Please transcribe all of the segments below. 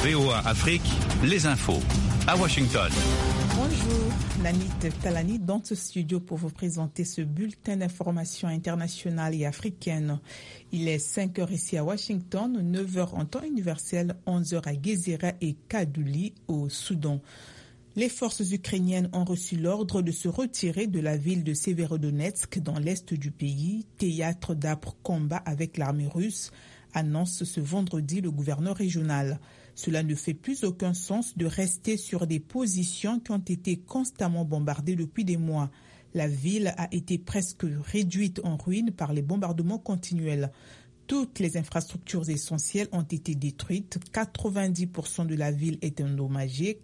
VOA Afrique, les infos. À Washington. Bonjour, Nanit Talani dans ce studio pour vous présenter ce bulletin d'information internationale et africaine. Il est 5h ici à Washington, 9h en temps universel, 11h à Gezira et Kadouli au Soudan. Les forces ukrainiennes ont reçu l'ordre de se retirer de la ville de Severodonetsk dans l'est du pays, théâtre d'âpres combats avec l'armée russe, annonce ce vendredi le gouverneur régional. Cela ne fait plus aucun sens de rester sur des positions qui ont été constamment bombardées depuis des mois. La ville a été presque réduite en ruine par les bombardements continuels. Toutes les infrastructures essentielles ont été détruites. 90% de la ville est endommagée.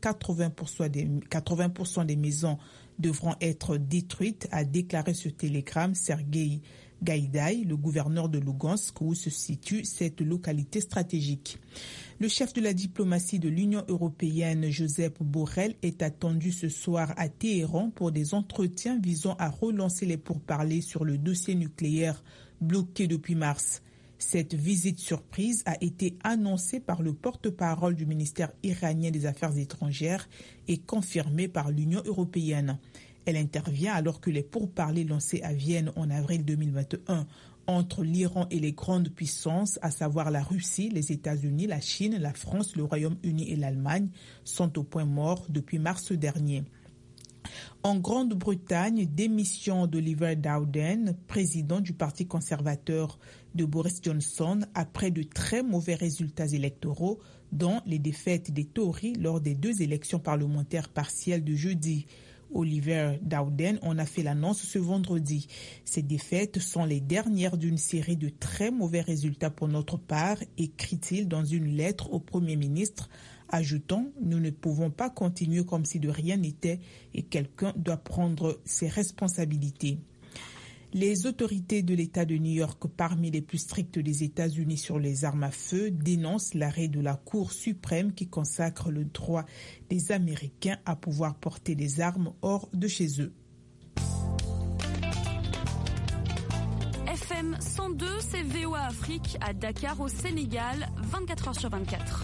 80% des maisons devront être détruites, a déclaré sur Telegram Sergueï Gaïdaï, le gouverneur de Lugansk, où se situe cette localité stratégique. Le chef de la diplomatie de l'Union européenne, Josep Borrell, est attendu ce soir à Téhéran pour des entretiens visant à relancer les pourparlers sur le dossier nucléaire bloqué depuis mars. Cette visite surprise a été annoncée par le porte-parole du ministère iranien des Affaires étrangères et confirmée par l'Union européenne. Elle intervient alors que les pourparlers lancés à Vienne en avril 2021 entre l'Iran et les grandes puissances, à savoir la Russie, les États-Unis, la Chine, la France, le Royaume-Uni et l'Allemagne, sont au point mort depuis mars dernier. En Grande-Bretagne, démission d'Oliver Dowden, président du Parti conservateur de Boris Johnson, après de très mauvais résultats électoraux, dont les défaites des Tories lors des 2 élections parlementaires partielles de jeudi. Oliver Dowden en a fait l'annonce ce vendredi. Ces défaites sont les dernières d'une série de très mauvais résultats pour notre part, écrit-il dans une lettre au Premier ministre, ajoutant « Nous ne pouvons pas continuer comme si de rien n'était et quelqu'un doit prendre ses responsabilités ». Les autorités de l'État de New York, parmi les plus strictes des États-Unis sur les armes à feu, dénoncent l'arrêt de la Cour suprême qui consacre le droit des Américains à pouvoir porter des armes hors de chez eux. FM 102, c'est VOA Afrique à Dakar au Sénégal, 24h/24.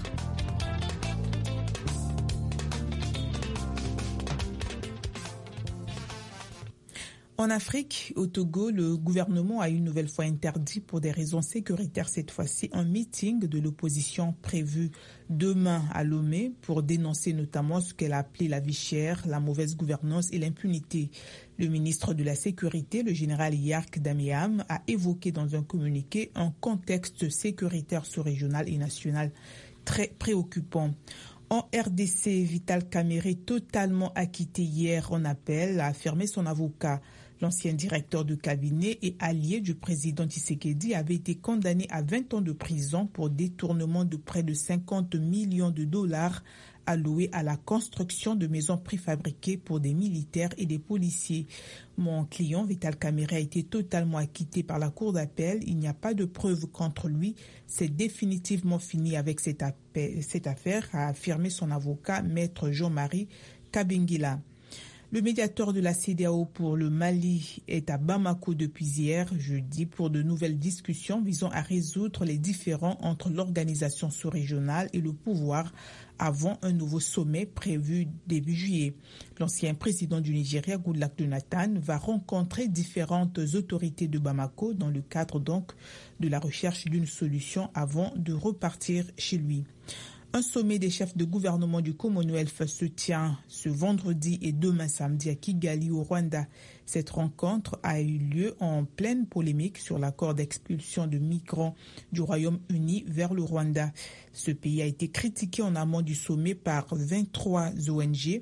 En Afrique, au Togo, le gouvernement a une nouvelle fois interdit pour des raisons sécuritaires cette fois-ci un meeting de l'opposition prévu demain à Lomé pour dénoncer notamment ce qu'elle a appelé la vie chère, la mauvaise gouvernance et l'impunité. Le ministre de la Sécurité, le général Yark Daméam, a évoqué dans un communiqué un contexte sécuritaire sous-régional et national très préoccupant. En RDC, Vital Kamerhe, totalement acquitté hier en appel, a affirmé son avocat. L'ancien directeur de cabinet et allié du président Tshisekedi avait été condamné à 20 ans de prison pour détournement de près de 50 millions de dollars alloués à la construction de maisons préfabriquées pour des militaires et des policiers. Mon client, Vital Kamerhe, a été totalement acquitté par la cour d'appel. Il n'y a pas de preuves contre lui. C'est définitivement fini avec cette affaire, a affirmé son avocat, maître Jean-Marie Kabengila. Le médiateur de la CEDEAO pour le Mali est à Bamako depuis hier, jeudi, pour de nouvelles discussions visant à résoudre les différends entre l'organisation sous-régionale et le pouvoir avant un nouveau sommet prévu début juillet. L'ancien président du Nigeria, Goodluck Jonathan, va rencontrer différentes autorités de Bamako dans le cadre donc de la recherche d'une solution avant de repartir chez lui. Un sommet des chefs de gouvernement du Commonwealth se tient ce vendredi et demain samedi à Kigali au Rwanda. Cette rencontre a eu lieu en pleine polémique sur l'accord d'expulsion de migrants du Royaume-Uni vers le Rwanda. Ce pays a été critiqué en amont du sommet par 23 ONG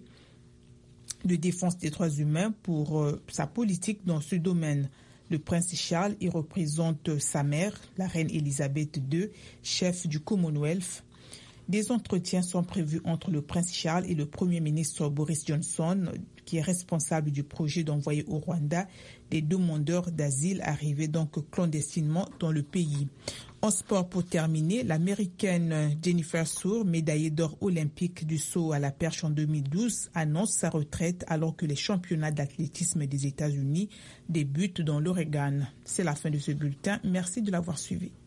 de défense des droits humains pour sa politique dans ce domaine. Le prince Charles y représente sa mère, la reine Elisabeth II, chef du Commonwealth. Des entretiens sont prévus entre le prince Charles et le premier ministre Boris Johnson, qui est responsable du projet d'envoyer au Rwanda des demandeurs d'asile arrivés donc clandestinement dans le pays. En sport, pour terminer, l'américaine Jennifer Sour, médaillée d'or olympique du saut à la perche en 2012, annonce sa retraite alors que les championnats d'athlétisme des États-Unis débutent dans l'Oregon. C'est la fin de ce bulletin. Merci de l'avoir suivi.